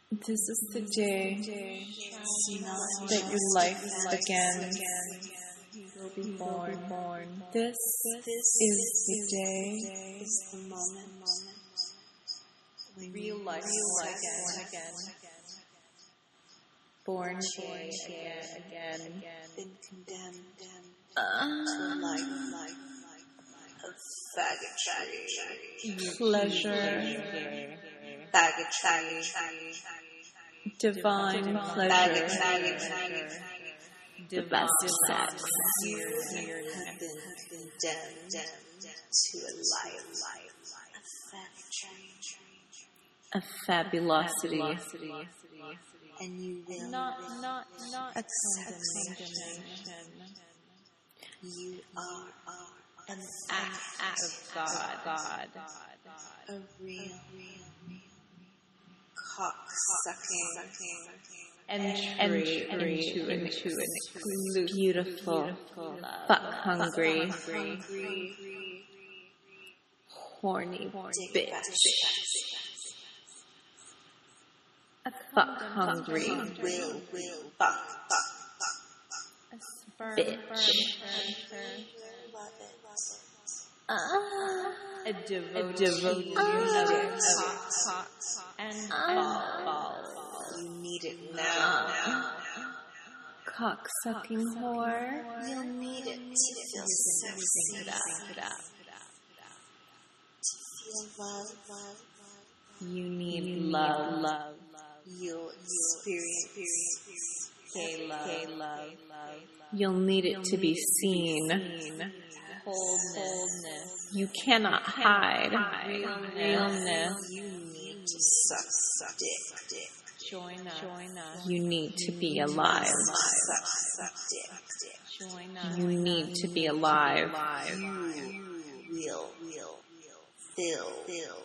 This is the day that your life begins. You will be born. This is the day. Is the moment when Real life again. Born again. been condemned to a life of faggotry, Pleasure. faggotry, Divine pleasure. The best sex. You have been condemned to a life of faggotry, A fabulosity. and you will Not accept condemnation. You are an act of God. a real cock-sucking Entry into an exclusive, beautiful, fuck-hungry, horny bitch. A fuck-hungry will fuck bitch. love it. A devotee of cock and balls. You need it now. Cock-sucking whore. You'll need it to feel sexy, to feel love. You need love. You'll experience gay love. You'll need it to be seen. Wholeness. You cannot hide realness. You need to suck dick. Join us. You need to be alive. Suck dick. You need to be alive. You will fill your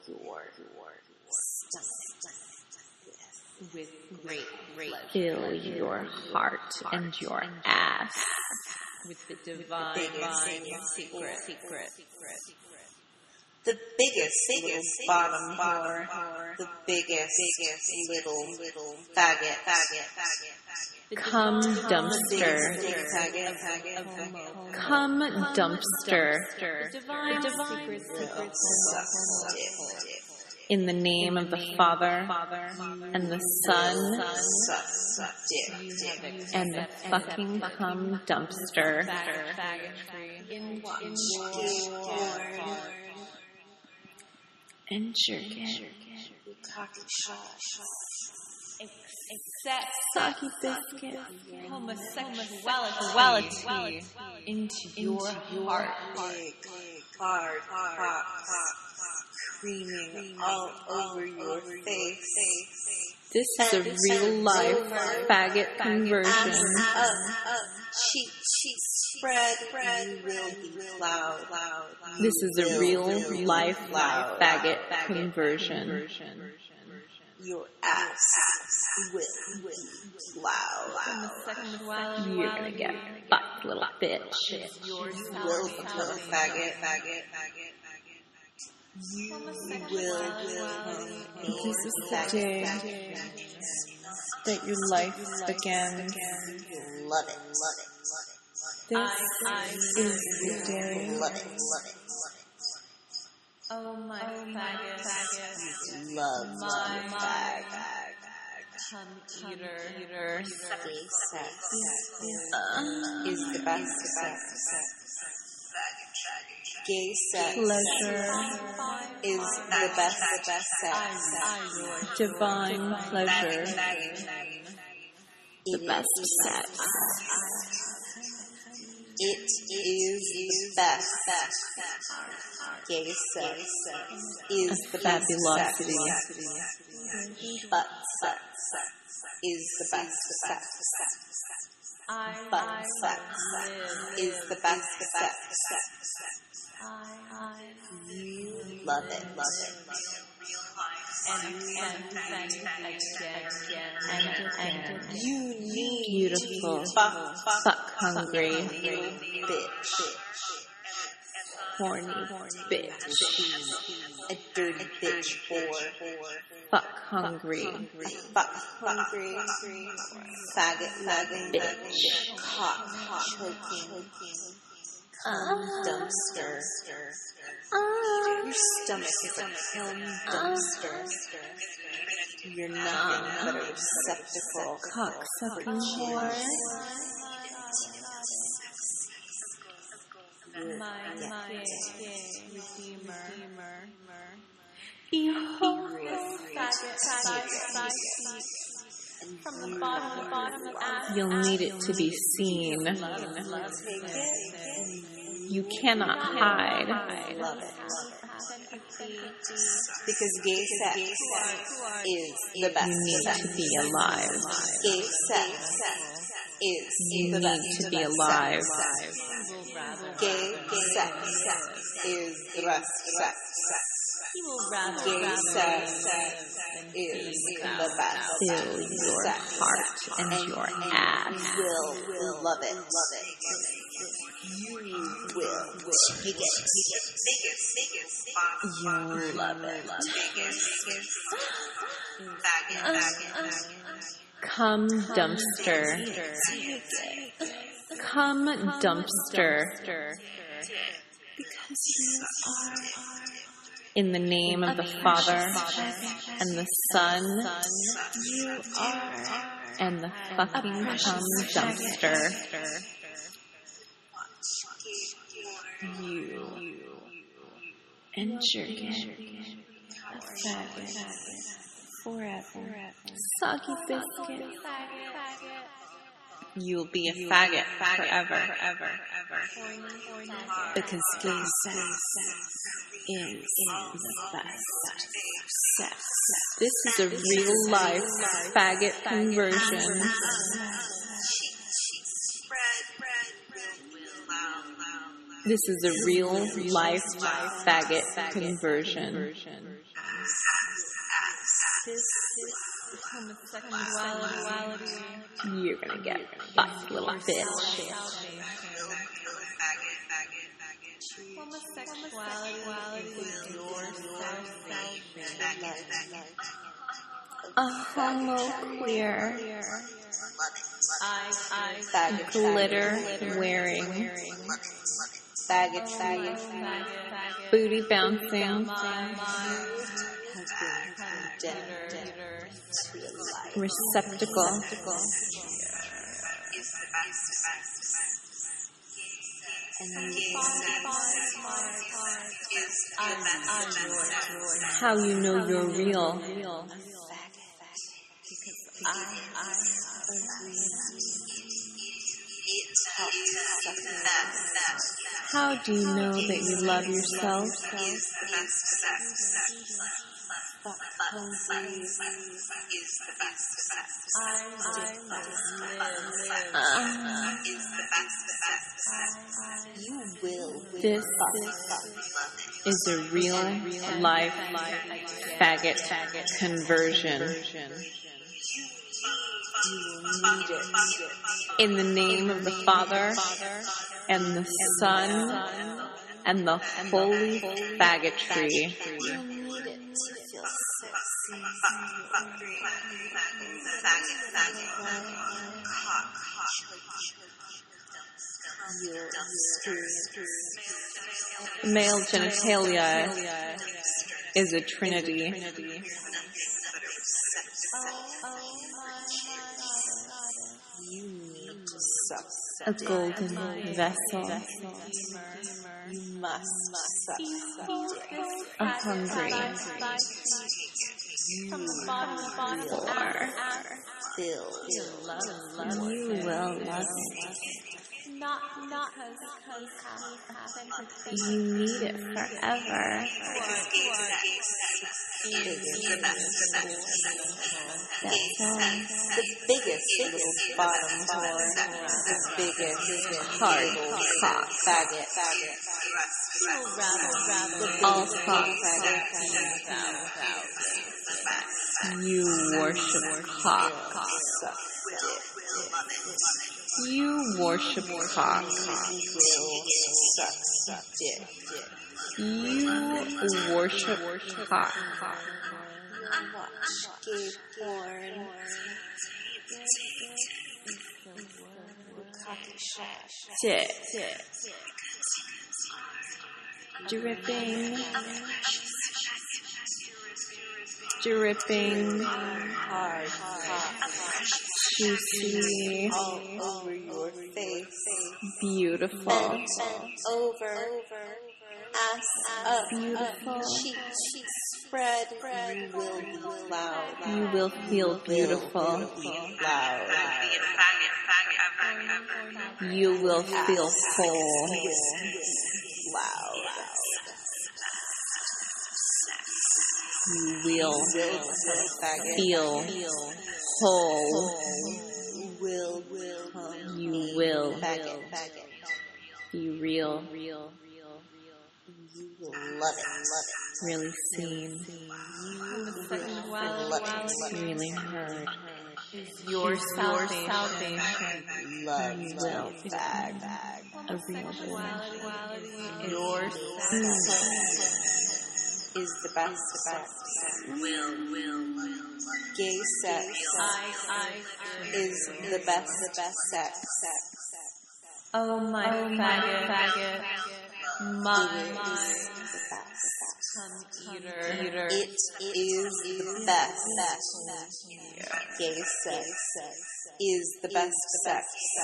stomach With great fill your heart and your ass with the divine secret. The biggest bottom whore. The biggest little faggot. Come dumpster. Come dumpster. The divine secret. Suck dick. In the name of the Father and the Son Suck dick. and the fucking cum dumpster. And jerk it. Cocky shot. Accept soggy biscuit. Homosexuality into your heart. Big, hard, creaming all over your face. This is a real life faggot conversion. Cheek spread. You will be loud. This is a real life faggot conversion. Your ass will be loud. You're gonna get fucked, little bitch. You will become a faggot. You will This is the day that your life begins. love it. This is the day. Love it. Oh my faggot. Love my fag. Eater. Gay sex is the best sex. Gay sex Pleasure. is the best sex. Divine pleasure. The best sex. It is the best. Gay sex is the best Fabulosity. sex. Butt sex is the best sex. Butt sex is the best sex. You love it. And you need Beautiful. to be Fuck hungry. bitch. horny bitch, a dirty bitch whore, fuck hungry, faggot loving bitch, cock choking, dumpster. Your stomach is a cum dumpster. You're nothing but a receptacle. cocksucking whore. My gay redeemer. Behold this faggot, from the bottom of ass. You'll need it to be seen. You cannot hide. Because gay sex is the best. You need to be alive. Gay sex is You the best. need to be alive. Gay sex is the best sex. Gay sex is the best. Fill your heart and your ass. You will love it. You will take it. You'll love it. Come dumpster. Come dumpster. Because you are. In the name of the Father and the Son, you are. And the fucking come dumpster. You and jerkin, a faggot, forever, soggy biscuit. You'll be a faggot forever. Because gay sex is the best sex. This is a real life faggot conversion. This is a real life faggot conversion. You're gonna get fucked, little bitch. A homo queer, glitter wearing, Faggot, booty bouncing, receptacle, how you know you're real. How do you know that you love yourself? This is a real life faggot conversion. In the name of the Father and the Son and the holy faggotry. Male genitalia is a trinity. A golden vessel. You must suck A hungry fill. You will love it. You need it forever. That's all. The biggest little bottom whore. The biggest hard cock faggot. All cock. You worship cock. You worship cock. Will suck dick. You worship cock. Watch gay porn. Cocky shack. Dick. Dripping. Hard. Juicy. All over your face. Beautiful. Bent over. Ass up. Beautiful. Cheeks spread. You will be loud. You will feel beautiful. Loud. You will feel whole. Loud. You will Faggot. feel whole. Will You will faggot. be real. You will love it. Really seen. Really heard. Your salvation. Love You will fag. a real woman. Your sex is the best sex. Gay sex is the best sex. Oh my faggot. My eater. It is the best. Gay sex is the best sex.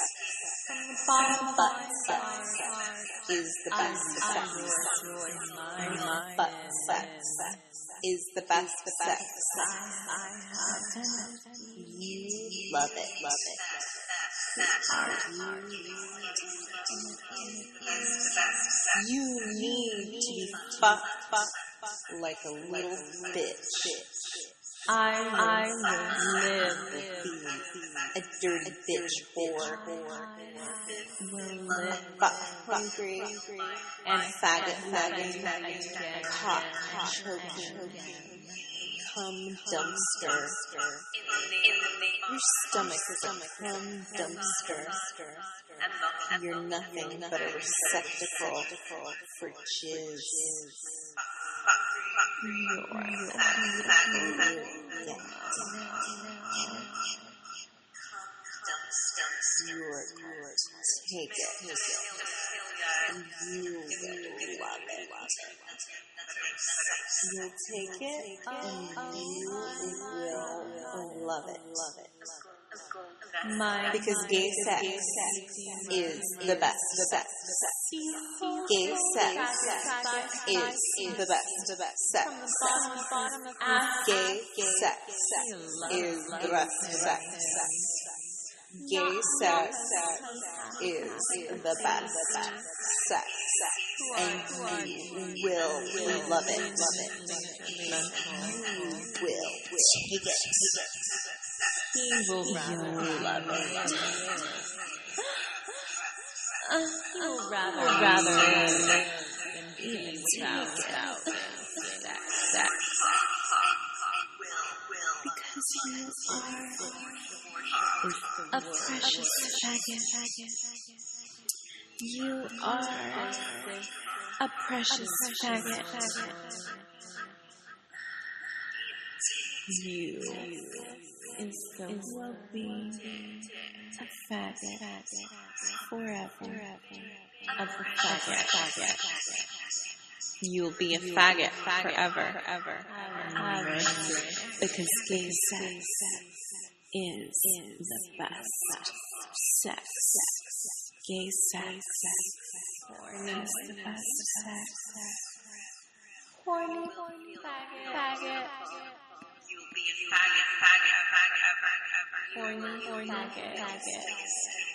Butt sex is the best sex. Butt sex is the best sex. You love it. You need to be fucked like a little bitch. I will live. A dirty bitch whore. Will live. Fuck hungry and faggot, cock choking, cum dumpster. Your stomach is a cum dumpster. You're nothing but a receptacle for jizz. You're take it. You will love it. You'll take it and you will love it. Because gay sex is the best sex. Gay sex is the best sex. Gay sex is the best sex. Gay sex is the best sex. And you will love it. You will take it. He will love it. He will rather live than be without sex. Because you are a precious faggot. You are a precious faggot. You is the well-being a faggot forever of the faggot. You'll be a faggot forever. Because gay sex is the best sex. Gay sex is the best sex. Horny faggot. Horny faggot.